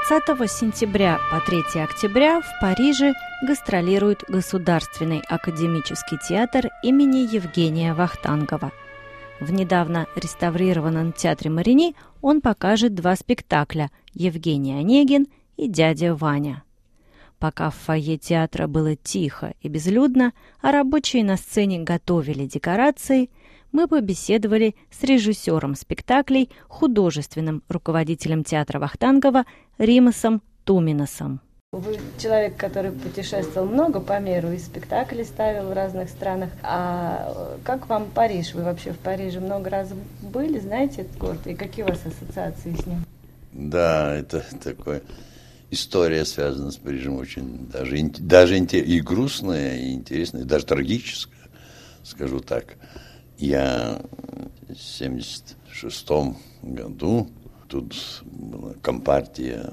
20 сентября по 3 октября в Париже гастролирует Государственный академический театр имени Евгения Вахтангова. В недавно реставрированном театре Марини он покажет 2 спектакля «Евгений Онегин» и «Дядя Ваня». Пока в фойе театра было тихо и безлюдно, а рабочие на сцене готовили декорации, мы побеседовали с режиссером спектаклей, художественным руководителем театра Вахтангова Римасом Туминасом. Вы человек, который путешествовал много по миру и спектакли ставил в разных странах. А как вам Париж? Вы вообще в Париже много раз были, знаете этот город? И какие у вас ассоциации с ним? Да, это такое... История связана с Парижем очень даже и грустная, и интересная, и даже трагическая, скажу так. Я в 1976 году, тут была компартия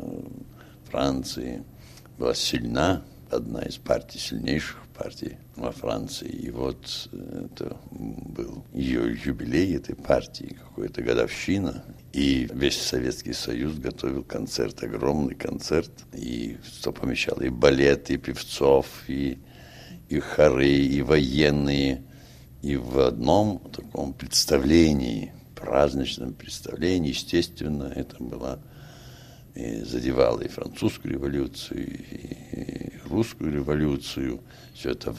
Франции, была сильна, одна из партий, сильнейших партий во Франции. И вот это был ее юбилей этой партии, какая-то годовщина. И весь Советский Союз готовил концерт, огромный концерт. И что помещало? И балет, и певцов, и хоры, и военные. И в одном таком представлении, праздничном представлении, естественно, это было... И задевало и французскую революцию, и русскую революцию, все это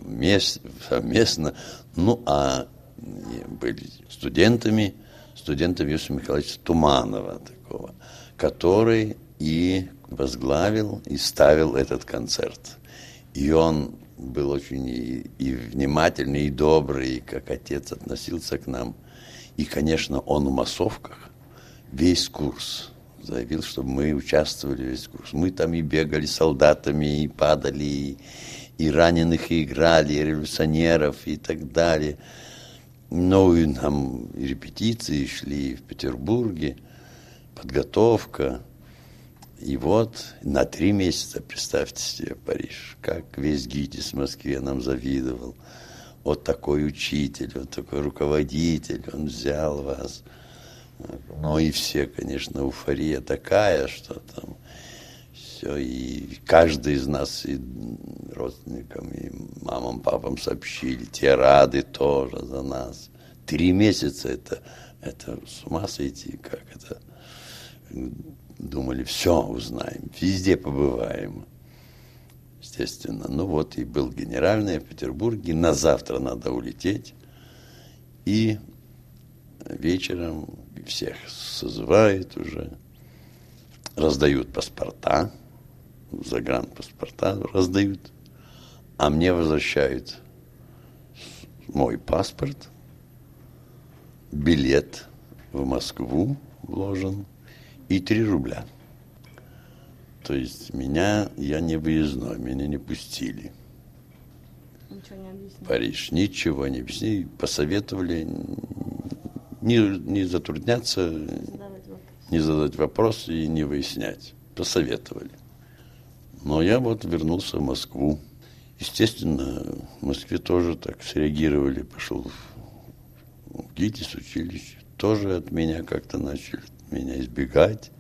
совместно. Ну, а были студентами Иосифа Михайловича Туманова, такого, который и возглавил, и ставил этот концерт. И он был очень и внимательный, и добрый, и как отец относился к нам. И, конечно, он в массовках весь курс заявил, чтобы мы участвовали весь курс. Мы там и бегали солдатами, и падали, и раненых и играли, и революционеров, и так далее. Ну, и нам и репетиции шли в Петербурге, подготовка. И вот на 3 месяца, представьте себе, Париж, как весь ГИТИС в Москве нам завидовал. Вот такой учитель, вот такой руководитель, он взял вас. Ну и все, конечно, эйфория такая, что там все, и каждый из нас, и родственникам, и мамам, папам сообщили, те рады тоже за нас. 3 месяца это с ума сойти, как это, думали, все узнаем, везде побываем, естественно. Ну вот и был генеральный в Петербурге, на завтра надо улететь, и вечером всех созывают уже, раздают паспорта, загранпаспорта раздают, а мне возвращают мой паспорт, билет в Москву вложен и 3 рубля. То есть я не выездной, меня не пустили. Ничего не объяснили. Париж, ничего не объяснили, посоветовали не затрудняться, не задать вопросы и не выяснять. Посоветовали. Но я вот вернулся в Москву. Естественно, в Москве тоже так среагировали. Пошел в ГИТИС училище. Тоже от меня как-то начали избегать.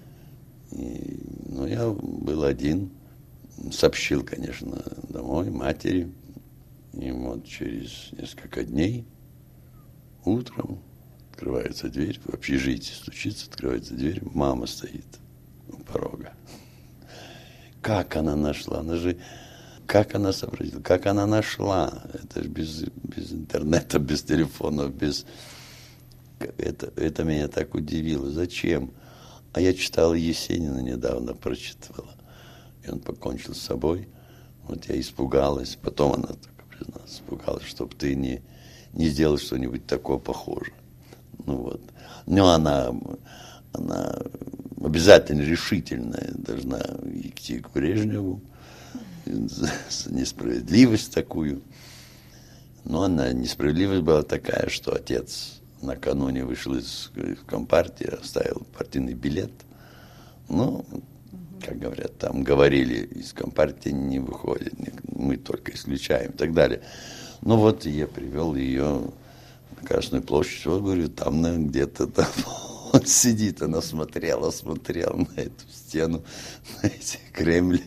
Но я был один. Сообщил, конечно, домой, матери. И вот через несколько дней утром открывается дверь, в общежитии стучится, открывается дверь, мама стоит у порога. Как она нашла? Как она сообразила? Как она нашла? Это же без интернета, без телефонов, Это меня так удивило. Зачем? А я читал Есенина недавно, прочитывала. И он покончил с собой. Вот я испугалась. Потом она только призналась, испугалась, чтобы ты не сделал что-нибудь такое похожее. Ну вот. Но она обязательно решительная должна идти к Брежневу за несправедливость такую. Но несправедливость была такая, что отец накануне вышел из компартии, оставил партийный билет. Ну, как говорят, там говорили, из компартии не выходит, мы только исключаем и так далее. Ну вот я привел ее на Красную площадь, вот говорю, там где-то там Он сидит, она смотрел на эту стену, на эти Кремль,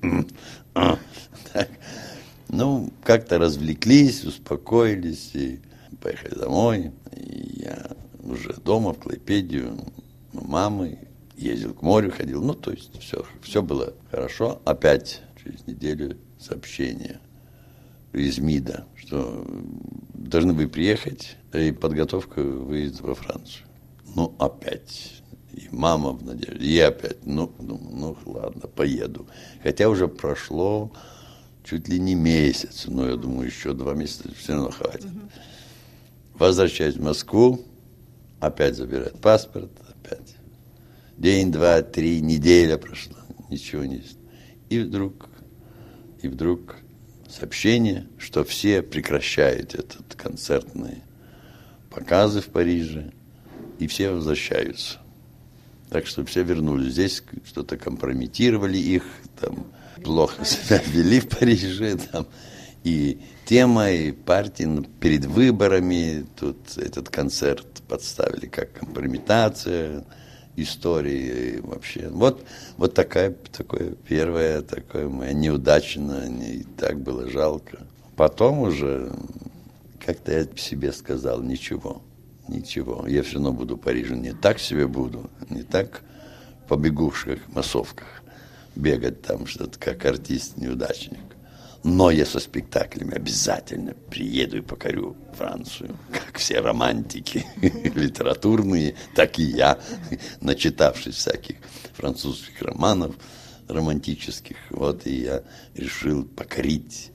так. Ну, как-то развлеклись, успокоились и поехали домой. И я уже дома, в Клайпеде, у мамы, ездил к морю, ходил. Ну, то есть все было хорошо. Опять через неделю сообщение из МИДа, что должны вы приехать, и подготовка выезда во Францию. Ну, опять. И мама в надежде, и опять. Ну, ладно, поеду. Хотя уже прошло чуть ли не месяц, но я думаю, еще 2 месяца все равно хватит. Возвращаюсь в Москву, опять забирают паспорт, опять. День, 2, 3, неделя прошла, ничего не... И вдруг сообщение, что все прекращают этот концертные показы в Париже, и все возвращаются. Так что все вернулись. Здесь что-то компрометировали их, там, плохо себя вели в Париже, там, и тема, и партии перед выборами, тут этот концерт подставили как компрометация истории вообще. Вот такое первое, такое моя неудачно, и так было жалко. Потом уже как-то я себе сказал, ничего, я все равно буду в Париже, не так себе буду, не так по бегушках, массовках бегать там что-то, как артист-неудачник. Но я со спектаклями обязательно приеду и покорю Францию, как все романтики литературные, так и я, начитавшись всяких французских романов романтических. Вот и я решил покорить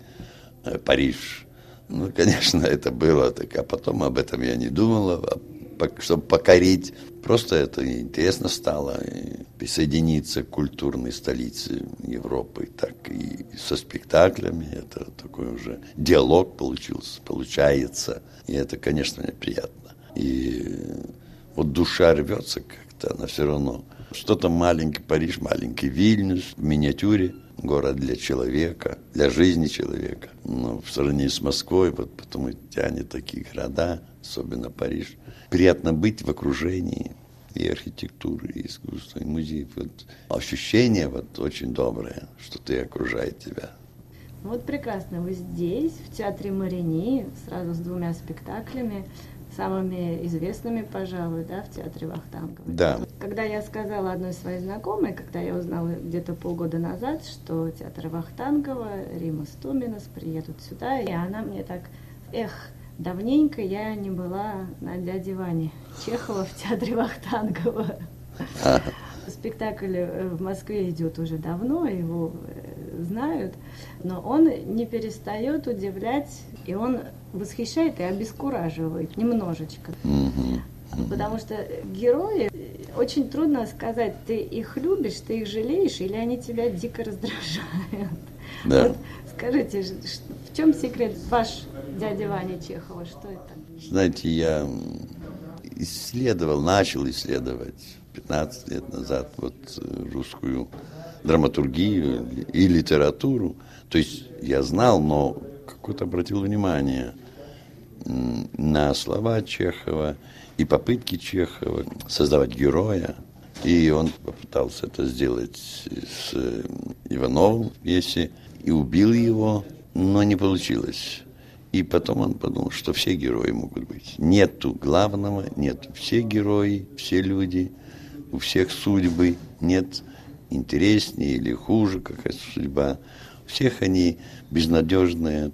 Париж. Ну, конечно, это было так, а потом об этом я не думал, чтобы покорить. Просто это интересно стало присоединиться к культурной столице Европы, так и со спектаклями. Это такой уже диалог получается. И это, конечно, мне приятно. И вот душа рвется как-то, она все равно. Что-то маленький Париж, маленький Вильнюс в миниатюре. Город для человека, для жизни человека. Но в сравнении с Москвой, вот потому и тянет такие города, особенно Париж. Приятно быть в окружении и архитектуры, и искусства, и музеев. Вот ощущение вот очень доброе, что ты окружает тебя. Вот прекрасно. Вы здесь, в театре Марини, сразу с 2 спектаклями, самыми известными, пожалуй, да, в театре Вахтангова. Да. Когда я сказала одной своей знакомой, когда я узнала где-то полгода назад, что театр Вахтангова, Рима Стуминас приедут сюда, и она мне так, давненько я не была на дяде Ване Чехова в театре Вахтангова. Спектакль в Москве идет уже давно, его знают, но он не перестает удивлять, и он восхищает и обескураживает немножечко. Потому что герои, очень трудно сказать, ты их любишь, ты их жалеешь, или они тебя дико раздражают. Да. Вот скажите, в чем секрет ваш дядя Ваня Чехова, что это? Знаете, я начал исследовать 15 лет назад вот русскую драматургию и литературу. То есть я знал, но какое-то обратил внимание на слова Чехова и попытки Чехова создавать героя. И он попытался это сделать с Ивановым в пьесе и убил его, но не получилось. И потом он подумал, что все герои могут быть. Нету главного, нет. Все герои, все люди, у всех судьбы, нет интереснее или хуже какая-то судьба. У всех они безнадежное,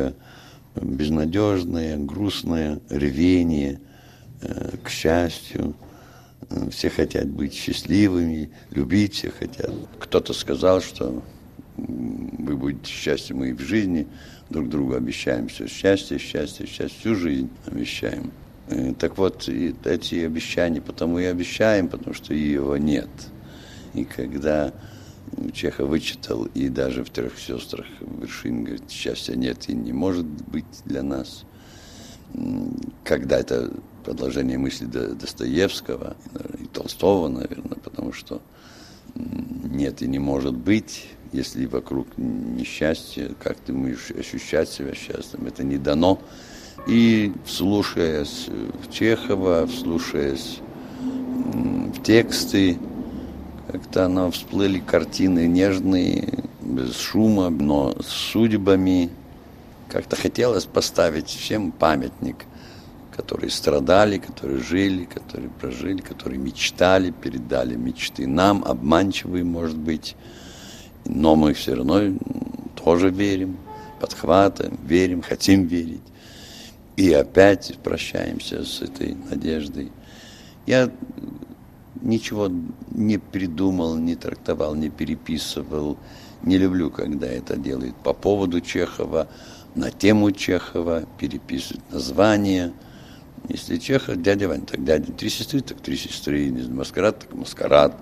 грустное рвение к счастью. Все хотят быть счастливыми, любить все хотят. Кто-то сказал, что вы будете счастливы, мы и в жизни друг другу обещаем все счастье, всю жизнь обещаем. Так вот, эти обещания потому и обещаем, потому что его нет. И когда Чехов вычитал, и даже в «Трех сестрах» Вершин говорит, счастья нет и не может быть для нас. Когда это продолжение мысли Достоевского и Толстого, наверное, потому что нет и не может быть, если вокруг несчастье, как ты можешь ощущать себя счастливым, это не дано. И вслушаясь в Чехова, вслушаясь в тексты, как-то всплыли картины нежные, без шума, но с судьбами. Как-то хотелось поставить всем памятник, которые страдали, которые жили, которые прожили, которые мечтали, передали мечты нам, обманчивые, может быть, но мы все равно тоже верим, подхватываем, верим, хотим верить. И опять прощаемся с этой надеждой. Я ничего не придумал, не трактовал, не переписывал. Не люблю, когда это делают по поводу Чехова, на тему Чехова, переписывают названия. Если Чехов, дядя Ваня, так дядя, 3 сестры, так 3 сестры, маскарад, так маскарад.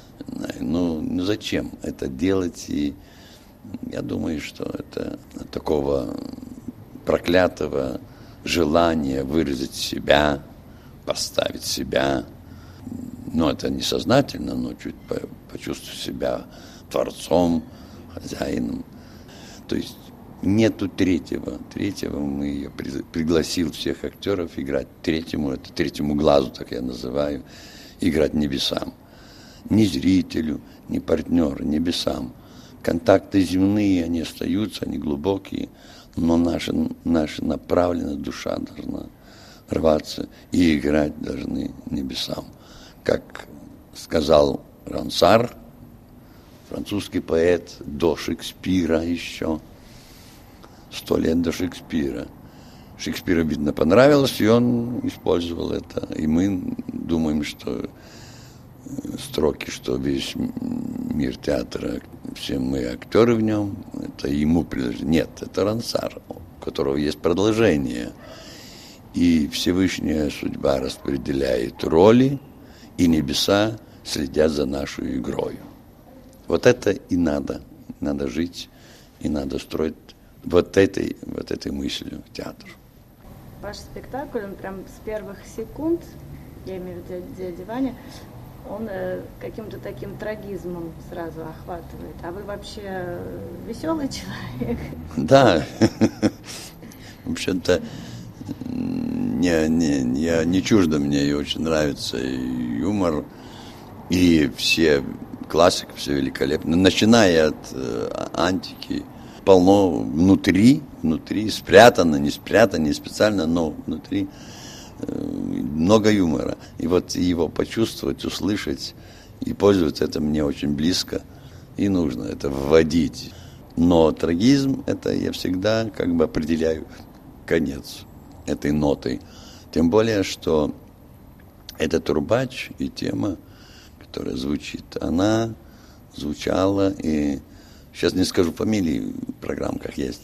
Ну зачем это делать? И я думаю, что это такого проклятого желания выразить себя, поставить себя. Это несознательно, но чуть почувствовать себя творцом, хозяином. То есть нету третьего. Я пригласил всех актеров играть третьему глазу, так я называю, играть небесам. Ни зрителю, ни партнеру, небесам. Контакты земные, они остаются, они глубокие, но наша направленная душа должна рваться и играть должны небесам. Как сказал Рансар, французский поэт, до Шекспира еще, 100 лет до Шекспира. Шекспиру, видно, понравилось, и он использовал это. И мы думаем, что строки, что весь мир театра, все мы актеры в нем, это ему принадлежит. Нет, это Рансар, у которого есть продолжение. И Всевышняя судьба распределяет роли, и небеса следят за нашу игрою. Вот это и надо. Надо жить, и надо строить вот этой мыслью театр. Ваш спектакль, он прям с первых секунд, я имею в виду дядя Ваня, он каким-то таким трагизмом сразу охватывает. А вы вообще веселый человек? Да. Вообще-то не чуждо мне, и очень нравится и юмор, и все классика, все великолепно. Начиная от антики, полно внутри, спрятано, не специально, но внутри много юмора. И вот его почувствовать, услышать и пользоваться, это мне очень близко и нужно это вводить. Но трагизм, это я всегда как бы определяю конец этой нотой. Тем более, что этот трубач и тема, которая звучит, она звучала, и сейчас не скажу фамилии, в программках есть,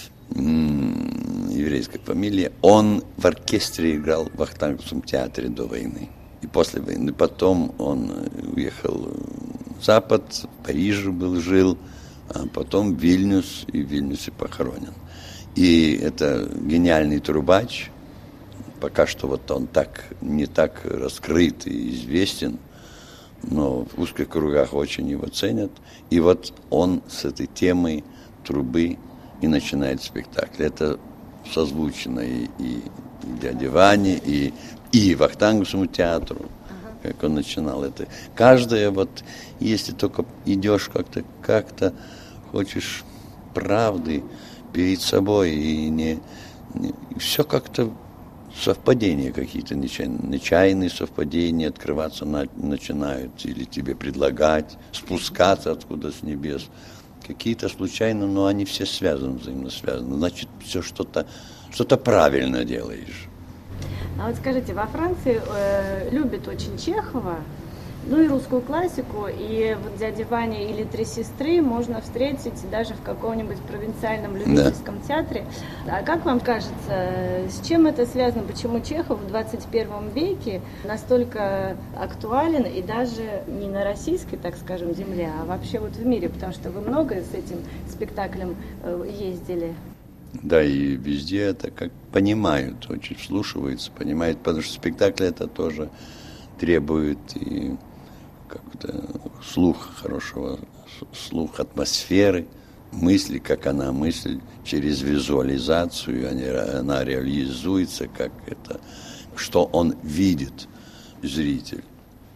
еврейская фамилия, он в оркестре играл в Вахтанговском театре до войны. И после войны потом он уехал в Запад, в Париже жил, а потом в Вильнюс, и в Вильнюсе похоронен. И это гениальный трубач, пока что вот он не так раскрыт и известен, но в узких кругах очень его ценят. И вот он с этой темой трубы и начинает спектакль. Это созвучно и дяде Ване, и Вахтанговскому театру, как он начинал это. Каждое вот, если только идешь как-то хочешь правды перед собой, и все как-то совпадения какие-то, нечаянные совпадения открываться начинают, или тебе предлагать, спускаться откуда с небес. Какие-то случайно, но они все связаны, взаимно связаны. Значит, все что-то правильно делаешь. А вот скажите, во Франции любят очень Чехова, ну и русскую классику, и вот «Дядя Ваня» или «Три сестры» можно встретить даже в каком-нибудь провинциальном любительском театре. А как вам кажется, с чем это связано? Почему Чехов в 21 веке настолько актуален, и даже не на российской, так скажем, земле, а вообще вот в мире? Потому что вы много с этим спектаклем ездили. Да, и везде это как понимают, очень вслушиваются, понимают, потому что спектакль это тоже требует и как-то хорошего слух атмосферы, мысли, как она мысль, через визуализацию, она реализуется, как это, что он видит, зритель.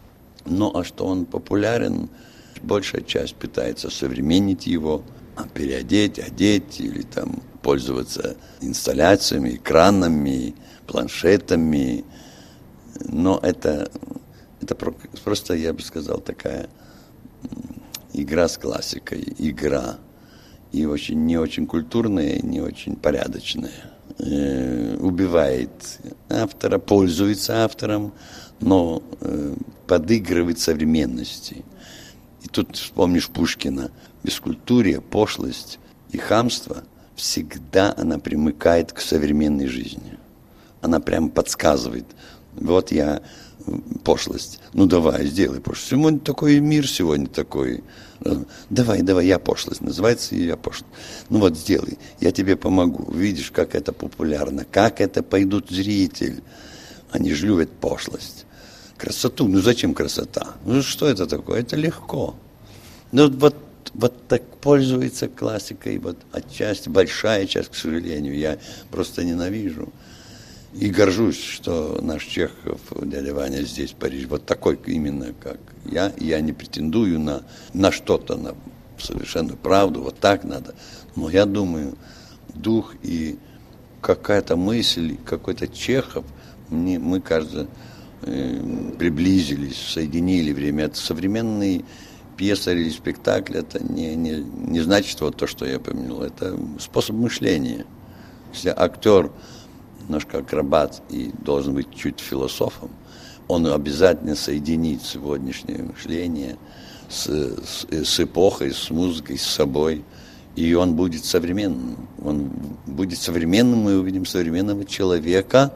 Ну, а что он популярен, большая часть пытается современнить его, переодеть, одеть или там пользоваться инсталляциями, экранами, планшетами. Но это просто, я бы сказал, такая игра с классикой, игра. И не очень культурная, не очень порядочная. Убивает автора, пользуется автором, но подыгрывает современности. И тут вспомнишь Пушкина. Бескультурие, пошлость и хамство всегда она примыкает к современной жизни. Она прям подсказывает. Вот я пошлость. Ну давай, сделай пошлость. Сегодня такой мир, сегодня такой. Давай, я пошлость. Называется я пошлость. Ну вот сделай, я тебе помогу. Видишь, как это популярно, как это пойдут зритель. Они же любят пошлость. Красоту. Ну зачем красота? Ну что это такое? Это легко. Ну вот так пользуется классикой. Вот отчасти, большая часть, к сожалению, я просто ненавижу. И горжусь, что наш Чехов, дядя Ваня, здесь, в Париже, вот такой именно, как я. Я не претендую на что-то, на совершенную правду, вот так надо. Но я думаю, дух и какая-то мысль, какой-то Чехов, мы, кажется, приблизились, соединили время. Это современный пьеса или спектакль, это не значит вот то, что я упомянул. Это способ мышления. Если актер немножко акробат и должен быть чуть философом, он обязательно соединит сегодняшнее мышление с эпохой, с музыкой, с собой, и он будет современным. Он будет современным, мы увидим современного человека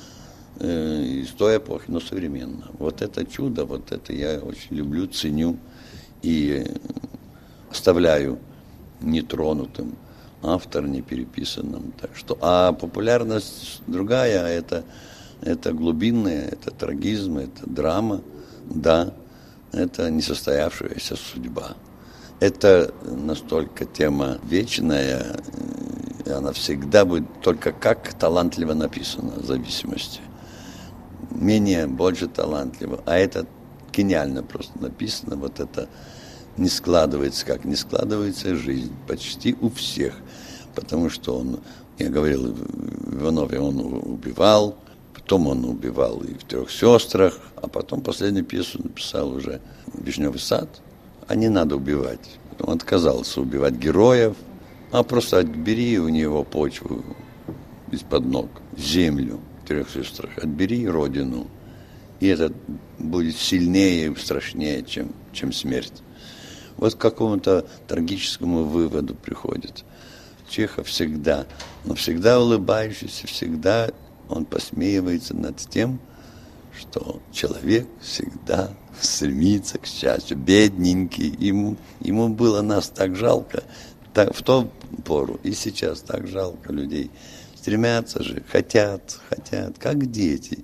из той эпохи, но современно. Вот это чудо, вот это я очень люблю, ценю и оставляю нетронутым. Автор не переписанным. Так что, а популярность другая, это глубинная, это трагизм, это драма, да, это несостоявшаяся судьба. Это настолько тема вечная, и она всегда будет только как талантливо написана, в зависимости. Менее, больше талантливо, а это гениально просто написано, вот это не складывается, как не складывается жизнь почти у всех. Потому что я говорил, в Иванове он убивал, потом он убивал и в «Трех сестрах», а потом последнюю пьесу написал уже «Вишневый сад». А не надо убивать. Он отказался убивать героев, а просто отбери у него почву из-под ног, землю в «Трех сестрах», отбери родину, и это будет сильнее и страшнее, чем смерть. Вот к какому-то трагическому выводу приходит. Чехов всегда, но всегда улыбающийся, всегда он посмеивается над тем, что человек всегда стремится к счастью, бедненький. Ему было нас так жалко, в ту пору и сейчас так жалко людей. Стремятся же, хотят, как дети.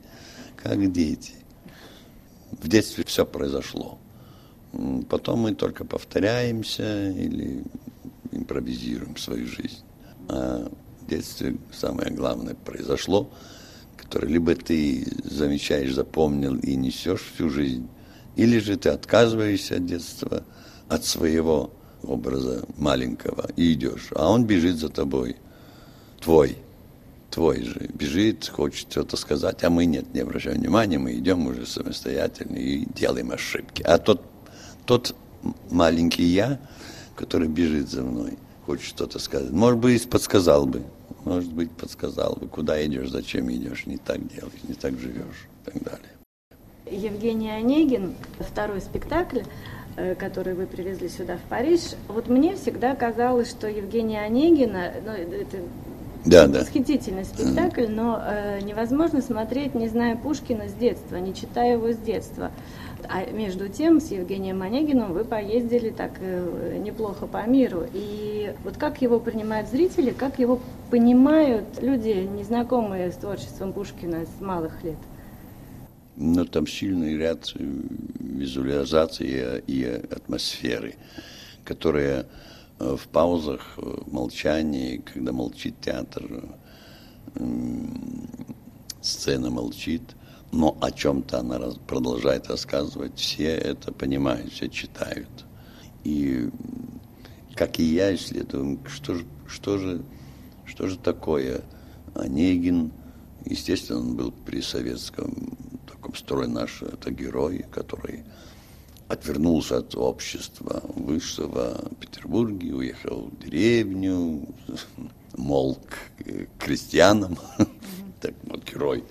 В детстве все произошло. Потом мы только повторяемся или импровизируем свою жизнь. А в детстве самое главное произошло, которое либо ты замечаешь, запомнил и несешь всю жизнь, или же ты отказываешься от детства, от своего образа маленького и идешь, а он бежит за тобой. Твой же бежит, хочет что-то сказать, а мы не обращаем внимания, мы идем уже самостоятельно и делаем ошибки. А тот маленький я, который бежит за мной, хочет что-то сказать. Может быть, подсказал бы, куда идешь, зачем идешь, не так делаешь, не так живешь и так далее. Евгений Онегин, второй спектакль, который вы привезли сюда, в Париж. Вот мне всегда казалось, что Евгения Онегина, это восхитительный спектакль, но невозможно смотреть, не зная Пушкина с детства, не читая его с детства. А между тем, с Евгением Онегиным вы поездили так неплохо по миру. И вот как его принимают зрители, как его понимают люди, незнакомые с творчеством Пушкина с малых лет? Ну, там сильный ряд визуализации и атмосферы, которые в паузах, в молчании, когда молчит театр, сцена молчит, но о чем-то она продолжает рассказывать. Все это понимают, все читают. И, как и я, исследую, что же такое Онегин. Естественно, он был при советском таком строе наш, это герой, который отвернулся от общества высшего в Петербурге, уехал в деревню, мол, к крестьянам. Так вот,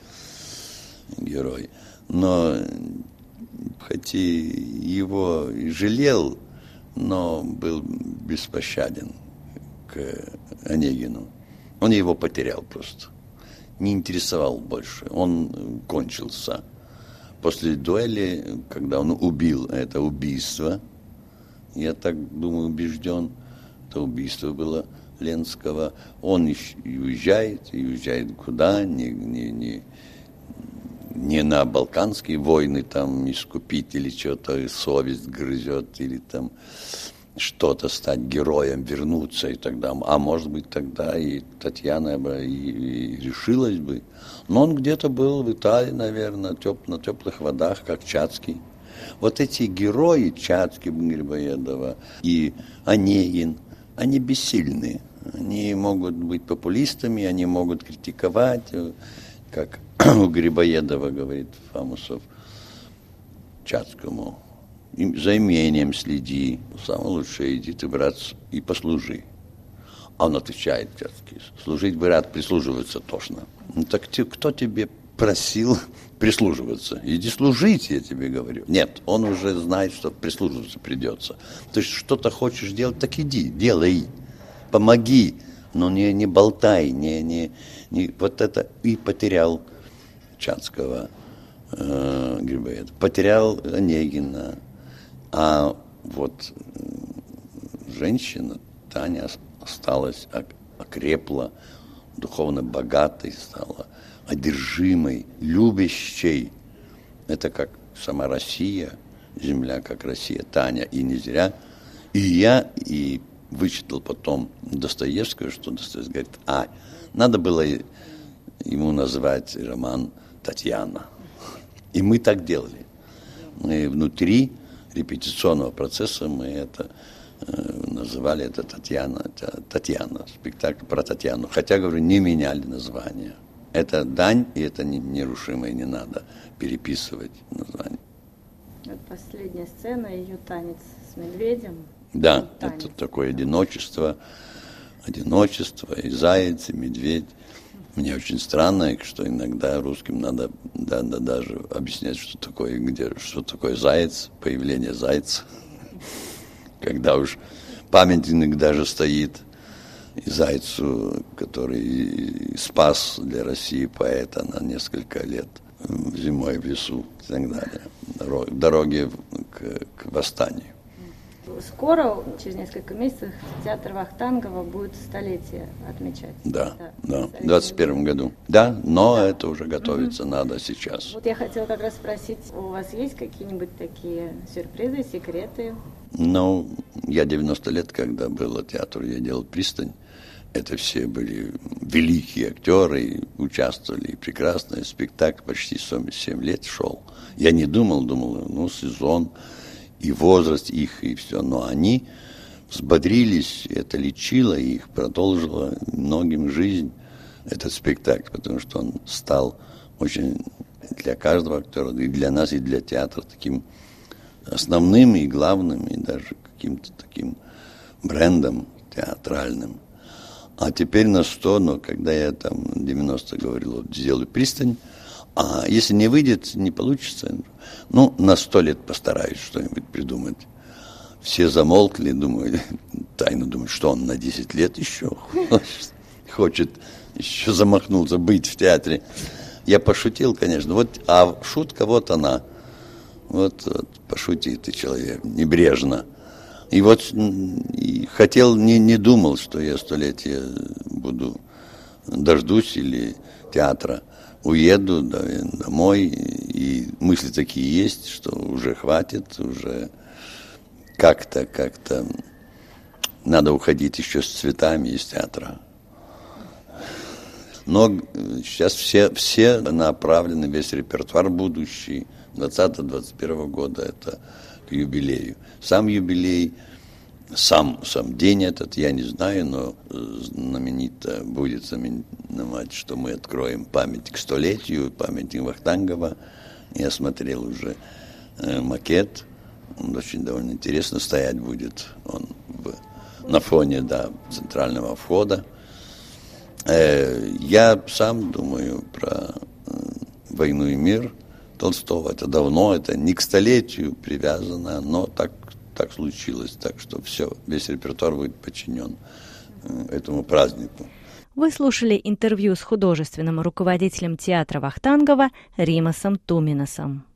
герой. Но хоть и его и жалел, но был беспощаден к Онегину. Он его потерял просто. Не интересовал больше. Он кончился. После дуэли, когда он убил это убийство, я так думаю, убежден, это убийство было Ленского, он и уезжает куда, не на Балканские войны там искупить или что-то, совесть грызет, или там что-то стать героем, вернуться и так далее. А может быть, тогда и Татьяна бы и решилась бы. Но он где-то был в Италии, наверное, на теплых водах, как Чацкий. Вот эти герои, Чацкий, Грибоедова и Онегин, они бессильны. Они могут быть популистами, они могут критиковать, как у Грибоедова говорит Фамусов Чацкому. За имением следи, самое лучшее иди ты, брат, и послужи. А он отвечает, служить, брат, прислуживаться тошно. Ну так кто тебе просил прислуживаться? Иди служить, я тебе говорю. Нет, он уже знает, что прислуживаться придется. То есть что-то хочешь делать, так иди, делай, помоги, но не болтай, не вот это. И потерял Чацкого, Грибоедова, потерял Онегина. А вот женщина, Таня, осталась, окрепла, духовно богатой стала, одержимой, любящей. Это как сама Россия, земля как Россия, Таня, и не зря. И я вычитал потом Достоевского, что Достоевский говорит, надо было ему назвать роман «Татьяна». И мы так делали. Мы внутри репетиционного процесса мы это называли это Татьяна, спектакль про Татьяну. Хотя, говорю, не меняли название. Это дань, и это нерушимое, не надо переписывать название. Вот последняя сцена, ее танец с медведем. Да, это такое одиночество, и заяц, и медведь. Мне очень странно, что иногда русским надо даже объяснять, что такое заяц, появление зайца. Когда уж памятник даже стоит и зайцу, который спас для России поэта на несколько лет зимой в лесу и так далее, в дороге к восстанию. Скоро, через несколько месяцев, театр Вахтангова будет столетие отмечать. Да, в 2021 году. Да, но это уже готовиться надо сейчас. Вот я хотела как раз спросить, у вас есть какие-нибудь такие сюрпризы, секреты? Ну, я 90 лет, когда был театр, я делал «Пристань». Это все были великие актеры, участвовали, прекрасно. Спектакль почти 7 лет шел. Я не думал, сезон, и возраст их, и все. Но они взбодрились, это лечило их, продолжило многим жизнь, этот спектакль, потому что он стал очень для каждого актера, и для нас, и для театра таким основным и главным, и даже каким-то таким брендом театральным. А теперь на 100, но когда я там 90 говорил, сделаю «Пристань», а если не выйдет, не получится, на 100 лет постараюсь что-нибудь придумать. Все замолкли, тайно думают, что он на 10 лет еще хочет еще замахнуться, быть в театре. Я пошутил, конечно, а шутка она. Пошути ты, человек, небрежно. И хотел, не думал, что я столетие дождусь или театра. Уеду домой, и мысли такие есть, что уже хватит, уже как-то надо уходить еще с цветами из театра. Но сейчас все направлены, весь репертуар будущий 2020-2021 года, это к юбилею. Сам юбилей, сам день этот, я не знаю, но знаменито будет знаменовать, что мы откроем памятник к столетию, памятник Вахтангова. Я смотрел уже макет, он очень довольно интересно стоять будет, он на фоне, центрального входа. Я сам думаю про «Войну и мир» Толстого. Это давно, это не к столетию привязано, но так случилось. Так что весь репертуар будет подчинен этому празднику. Вы слушали интервью с художественным руководителем театра Вахтангова Римасом Туминасом.